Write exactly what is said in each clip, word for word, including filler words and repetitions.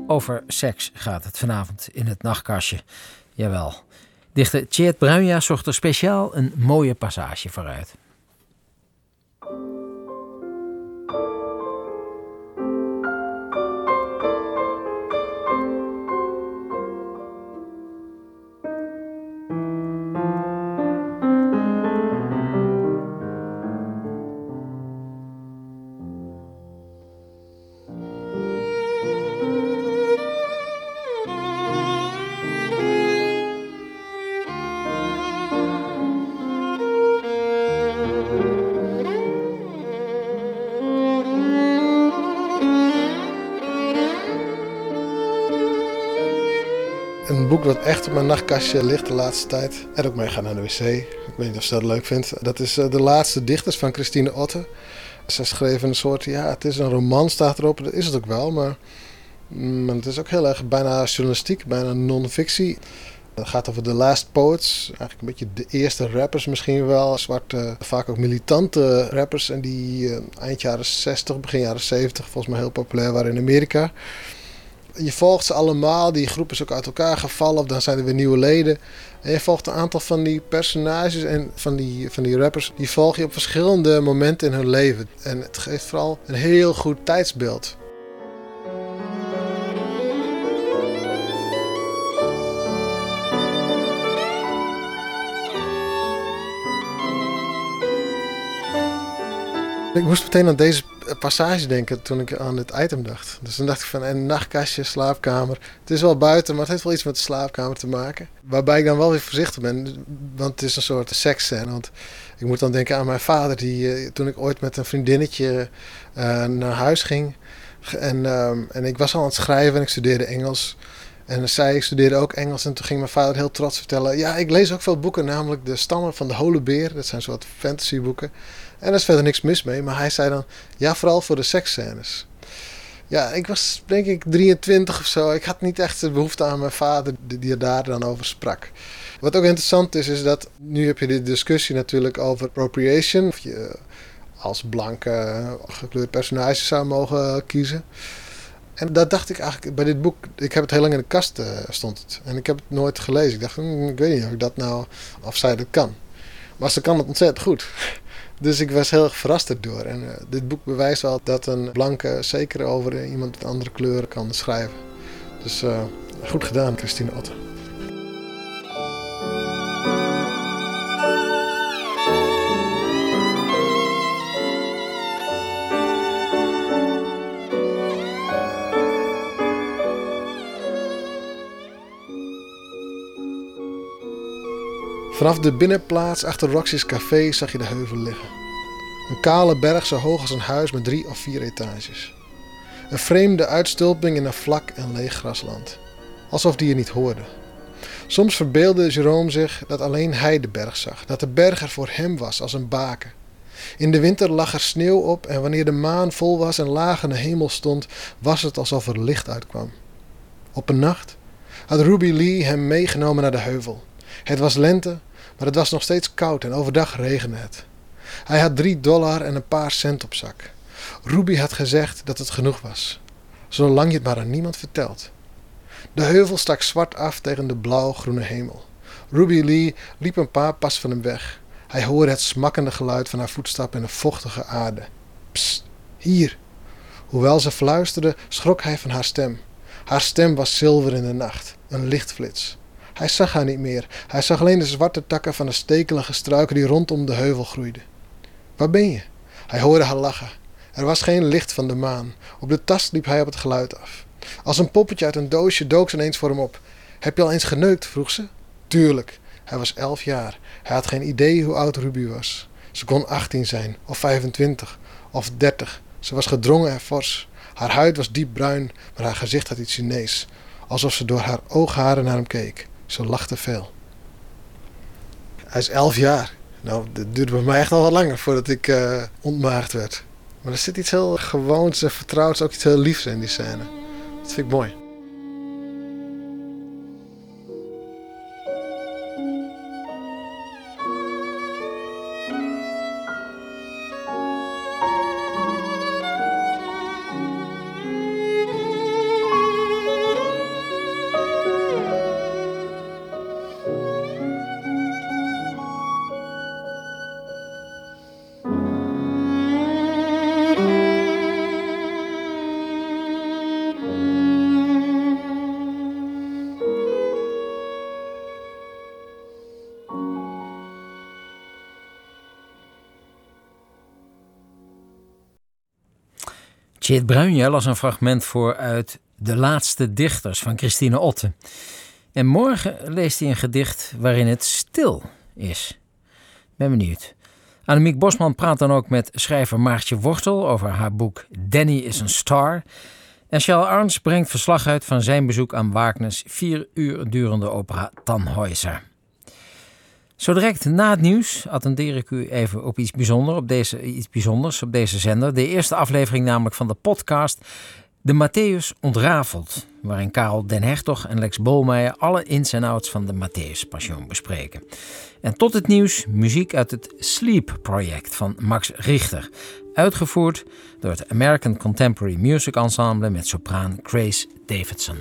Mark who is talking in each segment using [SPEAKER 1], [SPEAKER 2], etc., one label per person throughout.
[SPEAKER 1] Over seks gaat het vanavond in het nachtkastje. Jawel. Dichter Tjeerd Bruinja zocht er speciaal een mooie passage voor uit.
[SPEAKER 2] Een boek wat echt op mijn nachtkastje ligt de laatste tijd. En ook meegaan naar de wc. Ik weet niet of ze dat leuk vindt. Dat is De Laatste Dichters van Christine Otte. Ze schreef een soort, ja, het is een roman, staat erop. Dat is het ook wel, maar, maar het is ook heel erg bijna journalistiek, bijna non-fictie. Het gaat over The Last Poets. Eigenlijk een beetje de eerste rappers misschien wel. Zwarte, vaak ook militante rappers. En die uh, eind jaren zestig, begin jaren zeventig volgens mij heel populair waren in Amerika. Je volgt ze allemaal, die groep is ook uit elkaar gevallen of dan zijn er weer nieuwe leden. En je volgt een aantal van die personages en van die, van die rappers, die volg je op verschillende momenten in hun leven. En het geeft vooral een heel goed tijdsbeeld. Ik moest meteen aan deze passage denken toen ik aan dit item dacht. Dus dan dacht ik van een nachtkastje, slaapkamer. Het is wel buiten, maar het heeft wel iets met de slaapkamer te maken. Waarbij ik dan wel weer voorzichtig ben, want het is een soort seksscène. Want ik moet dan denken aan mijn vader, die toen ik ooit met een vriendinnetje uh, naar huis ging. En, uh, en ik was al aan het schrijven en ik studeerde Engels. En zij studeerde ook Engels en toen ging mijn vader heel trots vertellen... ja, ik lees ook veel boeken, namelijk De Stammen van de Holebeer. Dat zijn soort fantasyboeken. En daar is verder niks mis mee, maar hij zei dan... ja, vooral voor de seksscènes. Ja, ik was denk ik drieëntwintig of zo. Ik had niet echt de behoefte aan mijn vader die er daar dan over sprak. Wat ook interessant is, is dat... nu heb je de discussie natuurlijk over appropriation. Of je als blanke gekleurd personage zou mogen kiezen... En dat dacht ik eigenlijk bij dit boek. Ik heb het heel lang in de kast uh, stond het. En ik heb het nooit gelezen. Ik dacht, hm, ik weet niet of ik dat nou, of zij dat kan. Maar ze kan het ontzettend goed. Dus ik was heel erg verrast erdoor. En uh, dit boek bewijst wel dat een blanke zeker over iemand met andere kleuren kan schrijven. Dus uh, goed gedaan, Christine Otte. Vanaf de binnenplaats achter Roxy's café zag je de heuvel liggen. Een kale berg zo hoog als een huis met drie of vier etages. Een vreemde uitstulping in een vlak en leeg grasland. Alsof die je niet hoorde. Soms verbeeldde Jérôme zich dat alleen hij de berg zag. Dat de berg er voor hem was als een baken. In de winter lag er sneeuw op en wanneer de maan vol was en laag in de hemel stond, was het alsof er licht uitkwam. Op een nacht had Ruby Lee hem meegenomen naar de heuvel. Het was lente, maar het was nog steeds koud en overdag regende het. Hij had drie dollar en een paar cent op zak. Ruby had gezegd dat het genoeg was. Zolang je het maar aan niemand vertelt. De heuvel stak zwart af tegen de blauw-groene hemel. Ruby Lee liep een paar pas van hem weg. Hij hoorde het smakkende geluid van haar voetstappen in de vochtige aarde. Psst, hier. Hoewel ze fluisterde, schrok hij van haar stem. Haar stem was zilver in de nacht, een lichtflits. Hij zag haar niet meer. Hij zag alleen de zwarte takken van de stekelige struiken die rondom de heuvel groeiden. Waar ben je? Hij hoorde haar lachen. Er was geen licht van de maan. Op de tast liep hij op het geluid af. Als een poppetje uit een doosje dook ze ineens voor hem op. Heb je al eens geneukt? Vroeg ze. Tuurlijk. Hij was elf jaar. Hij had geen idee hoe oud Ruby was. Ze kon achttien zijn, of vijfentwintig, of dertig. Ze was gedrongen en fors. Haar huid was diep bruin, maar haar gezicht had iets Chinees. Alsof ze door haar oogharen naar hem keek. Ze lachte veel. Hij is elf jaar. Nou, dat duurde bij mij echt al wat langer voordat ik uh, ontmaagd werd. Maar er zit iets heel gewoons en vertrouwds, ook iets heel liefs in die scène. Dat vind ik mooi.
[SPEAKER 1] Tjeerd Bruinja las een fragment voor uit De Laatste Dichters van Christine Otte. En morgen leest hij een gedicht waarin het stil is. Ben benieuwd. Annemiek Bosman praat dan ook met schrijver Maartje Wortel over haar boek Danny is een Star. En Charles Arns brengt verslag uit van zijn bezoek aan Wagners vier uur durende opera Tannhäuser. Zo direct na het nieuws attendeer ik u even op iets, bijzonder, op deze, iets bijzonders op deze zender. De eerste aflevering namelijk van de podcast De Matthäus Ontrafeld, waarin Karel den Hertog en Lex Bolmeijer alle ins en outs van de Matthäus Passion bespreken. En tot het nieuws muziek uit het Sleep Project van Max Richter, uitgevoerd door het American Contemporary Music Ensemble met sopraan Grace Davidson.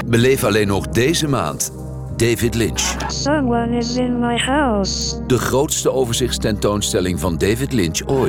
[SPEAKER 3] Beleef alleen nog deze maand David Lynch.
[SPEAKER 4] Someone is in my house.
[SPEAKER 3] De grootste overzichtstentoonstelling van David Lynch ooit.